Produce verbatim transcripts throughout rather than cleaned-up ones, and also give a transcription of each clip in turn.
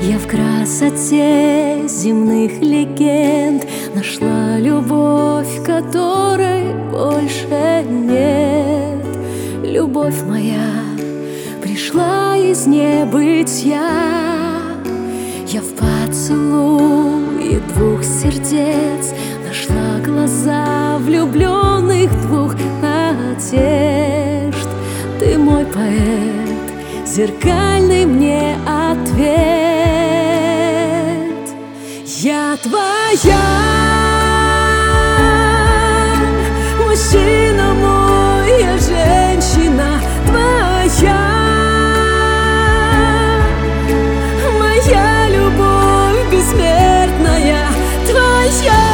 Я в красоте земных легенд нашла любовь, которой больше нет. Любовь моя пришла из небытия. Я в поцелуе двух сердец нашла глаза влюбленных двух надежд. Ты мой поэт, зеркальный мне ответ. Я твоя, мужчина мой, я женщина твоя. Моя любовь бессмертная твоя.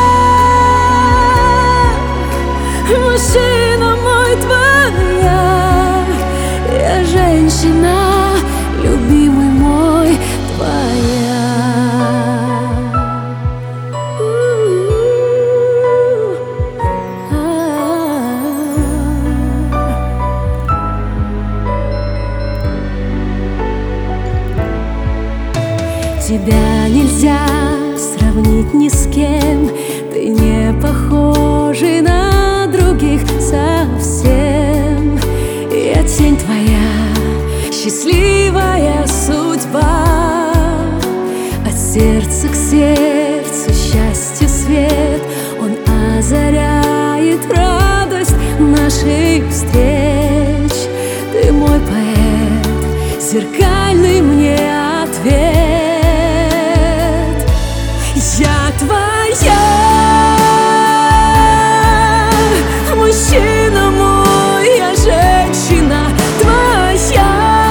Мужчина мой, твоя. Я женщина, любимый мой, твоя. Тебя нельзя сравнить ни с кем. Ты не похожий на других совсем. Я тень твоя, счастливая судьба. От сердца к сердцу счастье свет, он озаряет радость наших встреч. Ты мой поэт, зеркальный мне ответ. Я твоя, мужчина мой, я женщина твоя.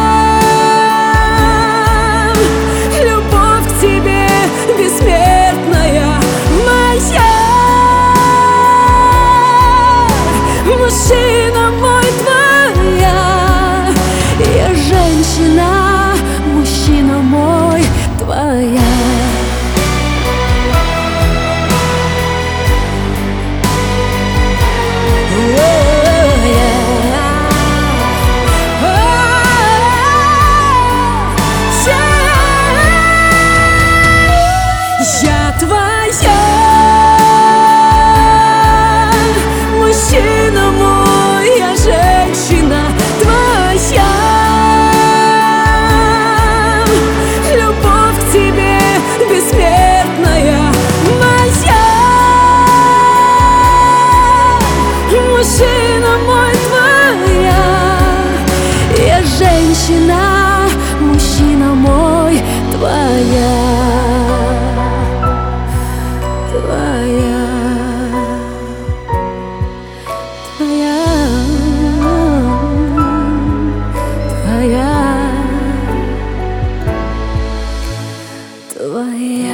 Любовь к тебе бессмертная моя. Мужчина мой, твоя. Я женщина, мужчина мой, твоя. Я твоя, мужчина мой, я женщина твоя. Любовь к тебе бессмертная моя. Мужчина мой, твоя. Я женщина, мужчина мой, твоя. Твоя, твоя, твоя, твоя.